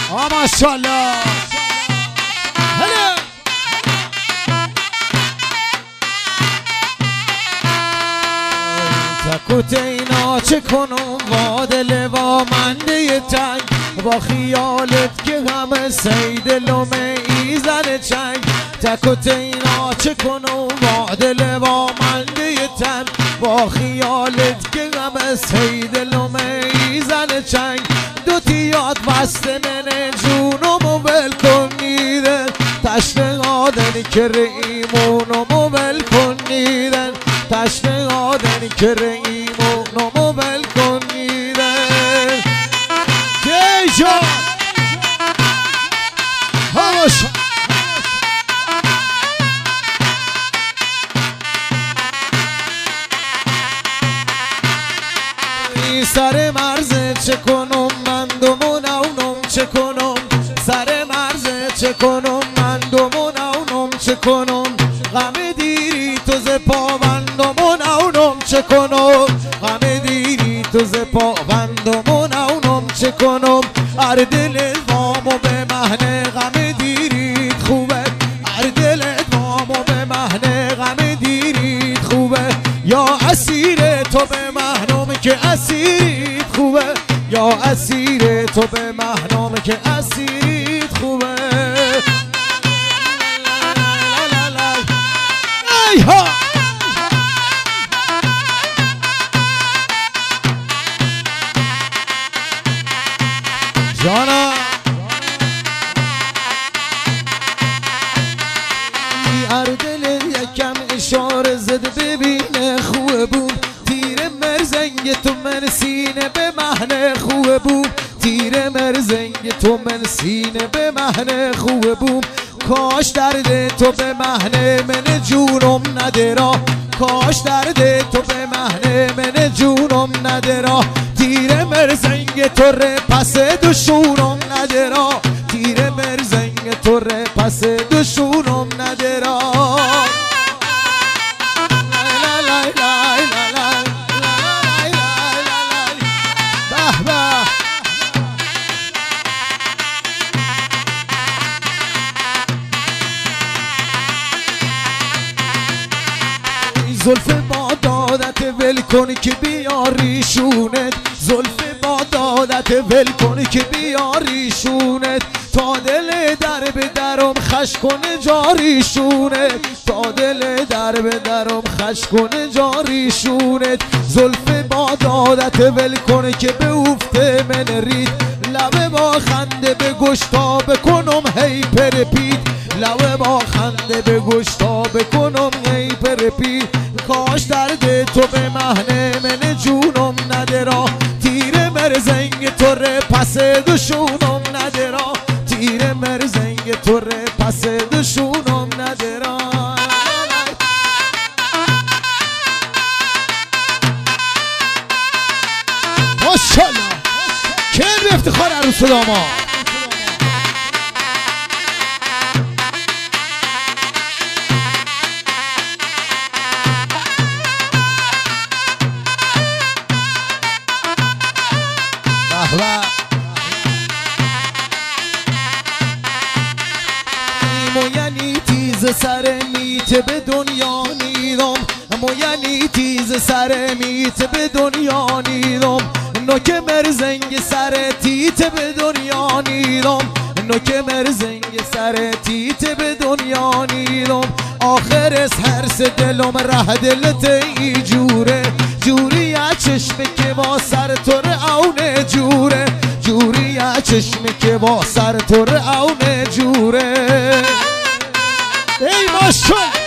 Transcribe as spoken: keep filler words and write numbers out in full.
آه ماشاءالله. هلا تکوت اینا چه کنم با دل با منده تنگ، با خیالت که همه سید لومه ای زن چنگ. تکوت اینا چه کنم با دل با منده تنگ، با خیالت که همه سید لومه ای زن چنگ. دو تیاد بسته من جونمو بل کنیدن، تشنهادن که ریمونمو بل کنیدن، تشنهادن که ریمونمو بل کنیدن. دیجا همش سر مرزه چه کنم من دومون اونم چه کنم، سر مرزه چه کنم من دومون اونم چه کنم. غم دیری تو ز پابندمون اونم چه کنم، غم دیری تو ز پابندمون اونم چه کنم. هر دل وامو به مهنه غم دیریت خوبه، هر دل وامو به مهنه غم دیریت خوبه. یا اسیر تو به مهنم که اسیریت خوبه، یا اسیر تو به مهنم که اسیریت خوبه. ای ها جانا هر دل یکم اشاره زد ببینه خوبه بود. تیر مرزنگ تو من سینه به مهنه خوبه بود، تیر مرزنگ تو من سینه به مهنه خوبه بود. کاش درد تو به مهنه من جونم ندرا، کاش درد تو به مهنه من جونم ندرا. تیر مرزنگ تو ره پس دشونم ندرا، تیر مرزنگ تو ره پس دشونم ندرا. زلف با دادت ول کن که بیاری شونت، زلف با دادت ول کن که بیاری شونت. تا دل در به درم خش کنه جاری شونت، تا دل در به درم خش کنه جاری شونت. زلف با دادت ول کن که به افته من رید، لبه با خنده به گشتا بکنم هی پرپید، لبه با خنده به گشتا بکنم هی پرپید. کاش درد تو به مهنه من جونم ندرا، تیر مرزنگ تو ره پس دشونم ندرا، تیر مرزنگ تو ره پس دشونم ندرا. ماشاءالله که به افتخار عروس و داماد. امو یعنی تیز سر میت به دنیا نیدم، امو یعنی تیز سر میت به دنیا نیدم. نوک مرزنگ سر تیت به دنیا نیدم، نوک مرزنگ سر تیت به دنیا نیدم. آخر از هرس دلم ره دلت ای جوره، جوری چشم که با سر تو رعونه جوره، جوری چشم که با سر تو رعونه جوره. ای ماشاءالله